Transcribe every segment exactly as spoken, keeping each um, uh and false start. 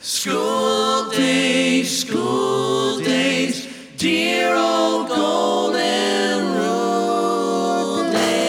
School days, school days, dear old golden rule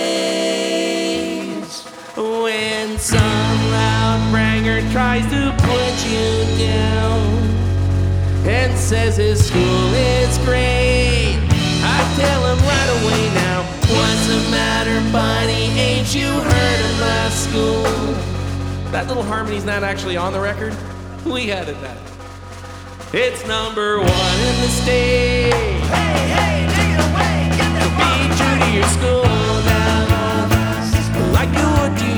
days. When some loud branger tries to put you down and says his school is great, I tell him right away now, what's the matter, buddy? Ain't you heard of my school? That little harmony's not actually on the record. We added that. It's number one in the state. Hey, hey, take it away, get So that be true to your school now, like you would to